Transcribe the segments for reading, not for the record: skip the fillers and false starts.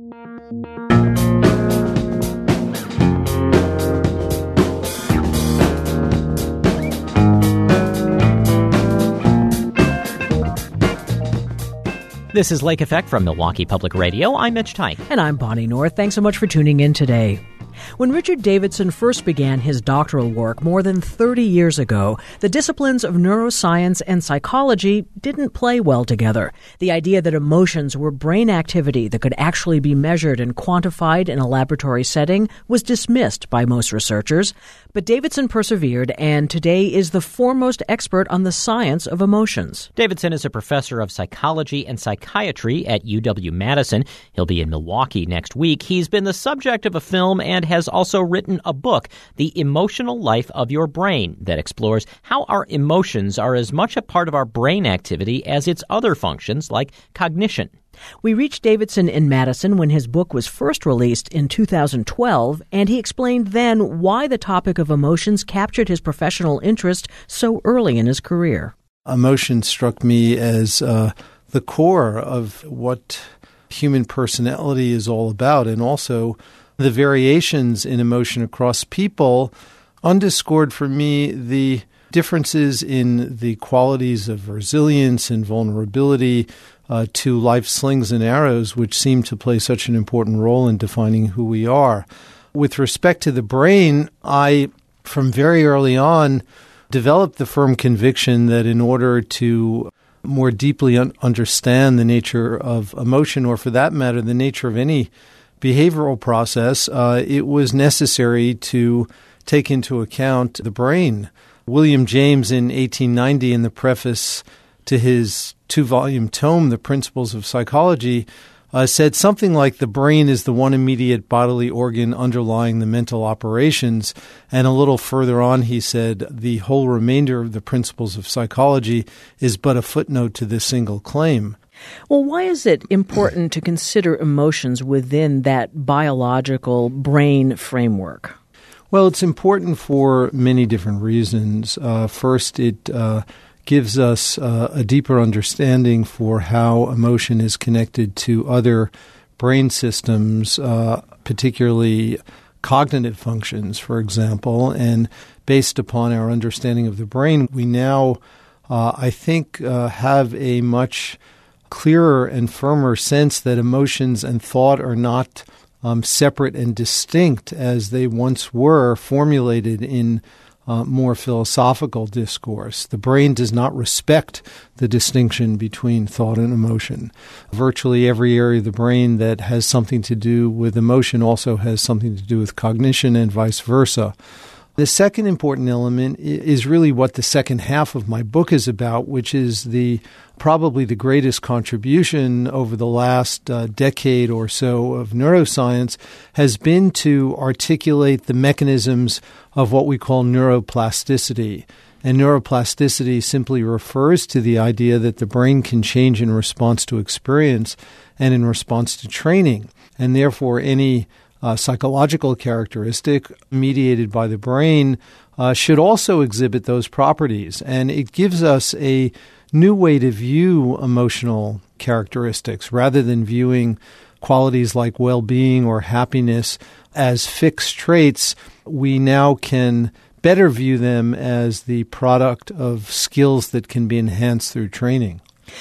This is Lake Effect from Milwaukee Public Radio. I'm Mitch Teich. And I'm Bonnie North. Thanks so much for tuning in today. When Richard Davidson first began his doctoral work more than 30 years ago, the disciplines of neuroscience and psychology didn't play well together. The idea that emotions were brain activity that could actually be measured and quantified in a laboratory setting was dismissed by most researchers. But Davidson persevered and today is the foremost expert on the science of emotions. Davidson is a professor of psychology and psychiatry at UW-Madison. He'll be in Milwaukee next week. He's been the subject of a film and has also written a book, The Emotional Life of Your Brain, that explores how our emotions are as much a part of our brain activity as its other functions like cognition. We reached Davidson in Madison when his book was first released in 2012, and he explained then why the topic of emotions captured his professional interest so early in his career. Emotion struck me as the core of what human personality is all about, and also the variations in emotion across people underscored for me the differences in the qualities of resilience and vulnerability to life's slings and arrows, which seem to play such an important role in defining who we are. With respect to the brain, I, from very early on, developed the firm conviction that in order to more deeply understand the nature of emotion, or for that matter, the nature of any behavioral process, it was necessary to take into account the brain. William James in 1890, in the preface to his 2-volume tome, The Principles of Psychology, said something like the brain is the one immediate bodily organ underlying the mental operations. And a little further on, he said, the whole remainder of the Principles of Psychology is but a footnote to this single claim. Well, why is it important to consider emotions within that biological brain framework? Well, it's important for many different reasons. First, it gives us a deeper understanding for how emotion is connected to other brain systems, particularly cognitive functions, for example. And based upon our understanding of the brain, we now, I think, have a much clearer and firmer sense that emotions and thought are not separate and distinct as they once were formulated in more philosophical discourse. The brain does not respect the distinction between thought and emotion. Virtually every area of the brain that has something to do with emotion also has something to do with cognition and vice versa. The second important element is really what the second half of my book is about, which is probably the greatest contribution over the last decade or so of neuroscience has been to articulate the mechanisms of what we call neuroplasticity. And neuroplasticity simply refers to the idea that the brain can change in response to experience and in response to training. And therefore, any psychological characteristic mediated by the brain should also exhibit those properties. And it gives us a new way to view emotional characteristics rather than viewing qualities like well-being or happiness as fixed traits. We now can better view them as the product of skills that can be enhanced through training.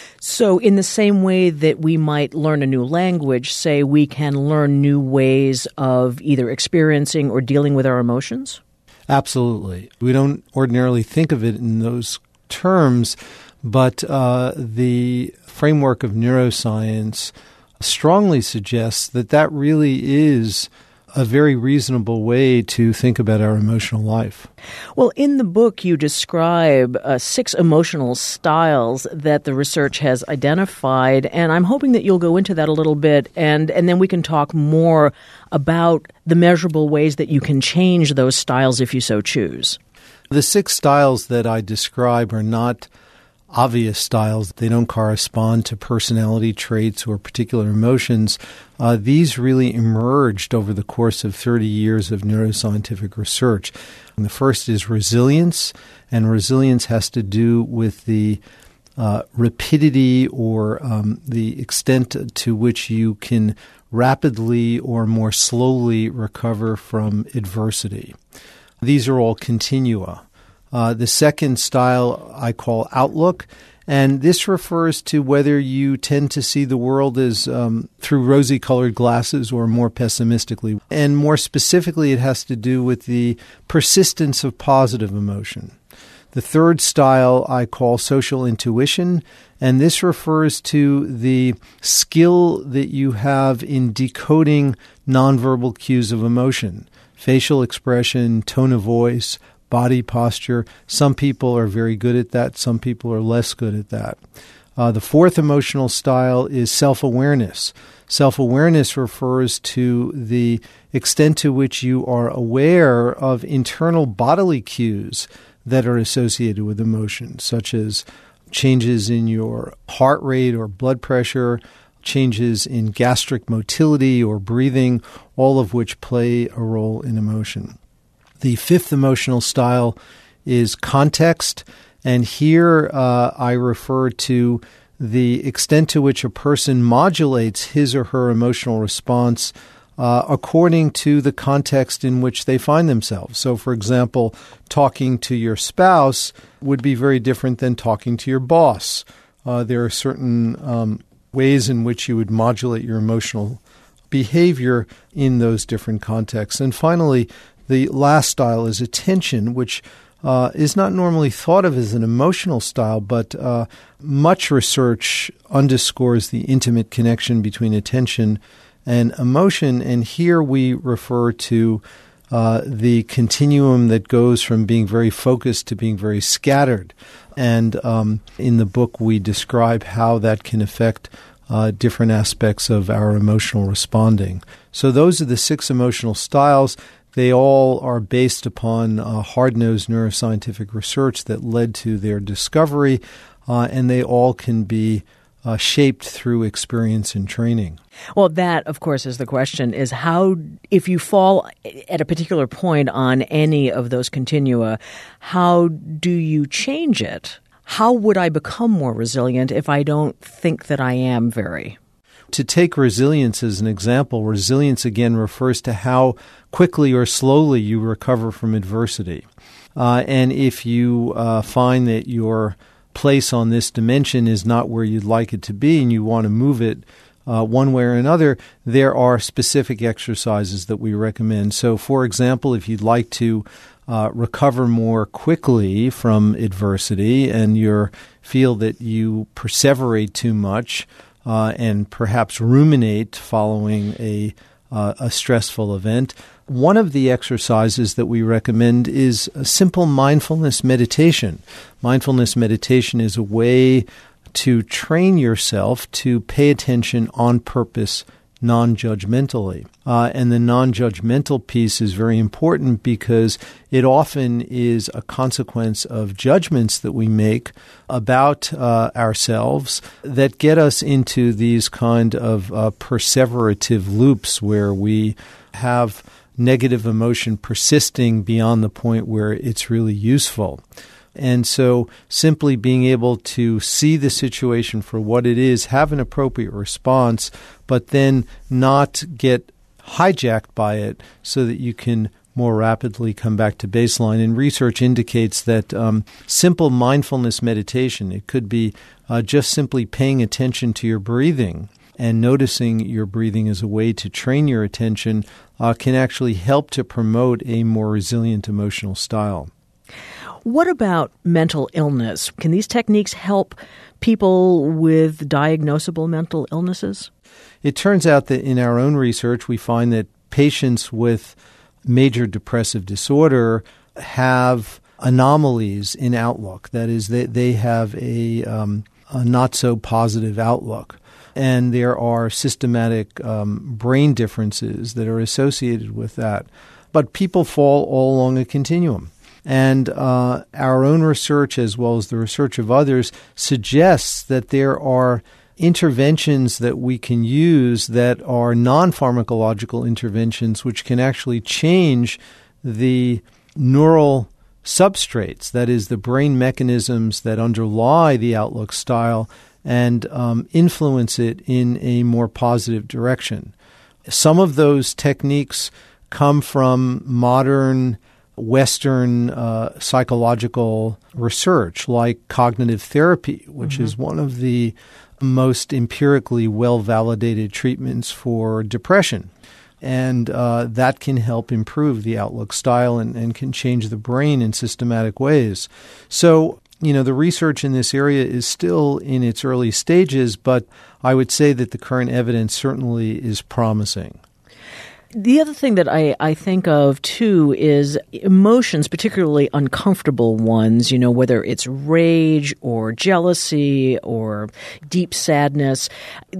So in the same way that we might learn a new language, say we can learn new ways of either experiencing or dealing with our emotions? Absolutely. We don't ordinarily think of it in those terms, but the framework of neuroscience strongly suggests that that really is a very reasonable way to think about our emotional life. Well, in the book, you describe 6 emotional styles that the research has identified, and I'm hoping that you'll go into that a little bit, and then we can talk more about the measurable ways that you can change those styles if you so choose. The 6 styles that I describe are not obvious styles. They don't correspond to personality traits or particular emotions. These really emerged over the course of 30 years of neuroscientific research. And the first is resilience, and resilience has to do with the rapidity or the extent to which you can rapidly or more slowly recover from adversity. These are all continua. The second style I call outlook, and this refers to whether you tend to see the world as through rosy-colored glasses or more pessimistically. And more specifically, it has to do with the persistence of positive emotion. The third style I call social intuition, and this refers to the skill that you have in decoding nonverbal cues of emotion, facial expression, tone of voice, body posture. Some people are very good at that. Some people are less good at that. The fourth emotional style is self-awareness. Self-awareness refers to the extent to which you are aware of internal bodily cues that are associated with emotion, such as changes in your heart rate or blood pressure, changes in gastric motility or breathing, all of which play a role in emotion. The fifth emotional style is context, and here I refer to the extent to which a person modulates his or her emotional response according to the context in which they find themselves. So, for example, talking to your spouse would be very different than talking to your boss. There are certain ways in which you would modulate your emotional behavior in those different contexts. And finally, the last style is attention, which is not normally thought of as an emotional style, but much research underscores the intimate connection between attention and emotion. And here we refer to the continuum that goes from being very focused to being very scattered. And in the book, we describe how that can affect different aspects of our emotional responding. So those are the 6 emotional styles. They all are based upon hard-nosed neuroscientific research that led to their discovery, and they all can be shaped through experience and training. Well, that, of course, is the question, is how, if you fall at a particular point on any of those continua, how do you change it? How would I become more resilient if I don't think that I am very? To take resilience as an example, resilience again refers to how quickly or slowly you recover from adversity. And if you find that your place on this dimension is not where you'd like it to be and you want to move it one way or another, there are specific exercises that we recommend. So, for example, if you'd like to recover more quickly from adversity and you feel that you perseverate too much and perhaps ruminate following a stressful event, one of the exercises that we recommend is a simple mindfulness meditation. Mindfulness meditation is a way to train yourself to pay attention on purpose, non-judgmentally. And the non-judgmental piece is very important because it often is a consequence of judgments that we make about ourselves that get us into these kind of perseverative loops where we have negative emotion persisting beyond the point where it's really useful. And so simply being able to see the situation for what it is, have an appropriate response, but then not get hijacked by it so that you can more rapidly come back to baseline. And research indicates that simple mindfulness meditation, it could be just simply paying attention to your breathing and noticing your breathing as a way to train your attention, can actually help to promote a more resilient emotional style. What about mental illness? Can these techniques help people with diagnosable mental illnesses? It turns out that in our own research, we find that patients with major depressive disorder have anomalies in outlook. That is, they have a not so positive outlook. And there are systematic brain differences that are associated with that. But people fall all along a continuum. And our own research, as well as the research of others, suggests that there are interventions that we can use that are non-pharmacological interventions which can actually change the neural substrates, that is, the brain mechanisms that underlie the outlook style, and influence it in a more positive direction. Some of those techniques come from modern Western psychological research, like cognitive therapy, which is one of the most empirically well-validated treatments for depression. And that can help improve the outlook style and can change the brain in systematic ways. So, the research in this area is still in its early stages, but I would say that the current evidence certainly is promising. The other thing that I think of, too, is emotions, particularly uncomfortable ones, whether it's rage or jealousy or deep sadness.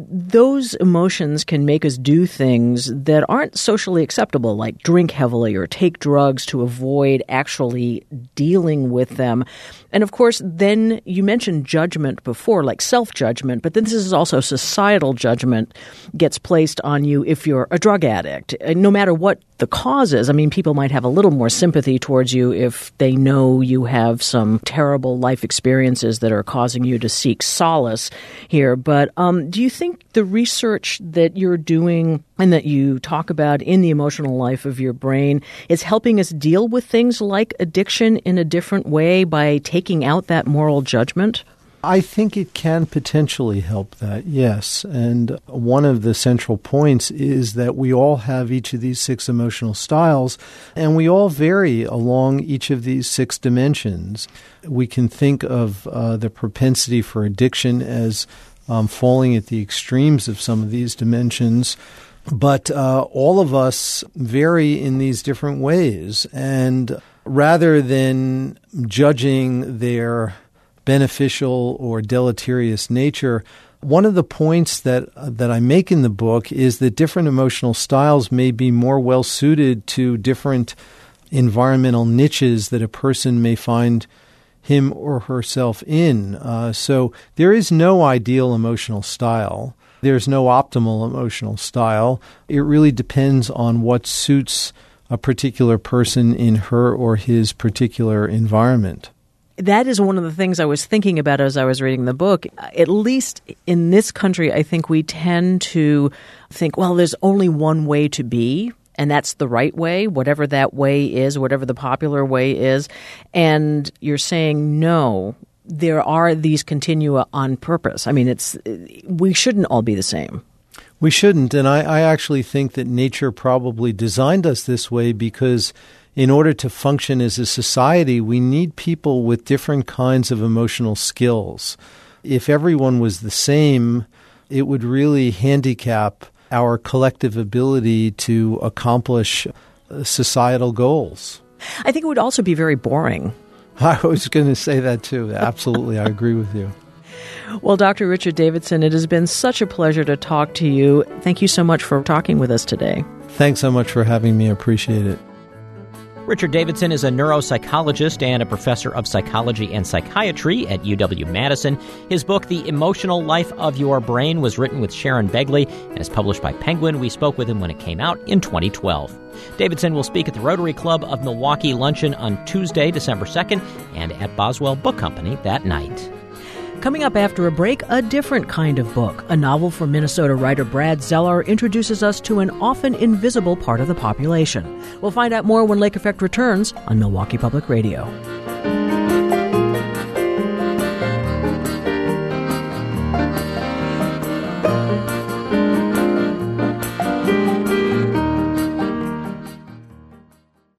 Those emotions can make us do things that aren't socially acceptable, like drink heavily or take drugs to avoid actually dealing with them. And, of course, then you mentioned judgment before, like self-judgment, but then this is also societal judgment gets placed on you if you're a drug addict. No matter what the cause is, people might have a little more sympathy towards you if they know you have some terrible life experiences that are causing you to seek solace here. But do you think the research that you're doing and that you talk about in the emotional life of your brain is helping us deal with things like addiction in a different way by taking out that moral judgment? I think it can potentially help that, yes. And one of the central points is that we all have each of these 6 emotional styles, and we all vary along each of these 6 dimensions. We can think of the propensity for addiction as falling at the extremes of some of these dimensions, but all of us vary in these different ways. And rather than judging their beneficial or deleterious nature, one of the points that I make in the book is that different emotional styles may be more well suited to different environmental niches that a person may find him or herself in. So there is no ideal emotional style. There's no optimal emotional style. It really depends on what suits a particular person in her or his particular environment. That is one of the things I was thinking about as I was reading the book. At least in this country, I think we tend to think, well, there's only one way to be, and that's the right way, whatever that way is, whatever the popular way is. And you're saying, no, there are these continua on purpose. We shouldn't all be the same. We shouldn't, and I actually think that nature probably designed us this way because in order to function as a society, we need people with different kinds of emotional skills. If everyone was the same, it would really handicap our collective ability to accomplish societal goals. I think it would also be very boring. I was going to say that too. Absolutely. I agree with you. Well, Dr. Richard Davidson, it has been such a pleasure to talk to you. Thank you so much for talking with us today. Thanks so much for having me. I appreciate it. Richard Davidson is a neuropsychologist and a professor of psychology and psychiatry at UW-Madison. His book, The Emotional Life of Your Brain, was written with Sharon Begley and is published by Penguin. We spoke with him when it came out in 2012. Davidson will speak at the Rotary Club of Milwaukee Luncheon on Tuesday, December 2nd, and at Boswell Book Company that night. Coming up after a break, a different kind of book. A novel from Minnesota writer Brad Zeller introduces us to an often invisible part of the population. We'll find out more when Lake Effect returns on Milwaukee Public Radio.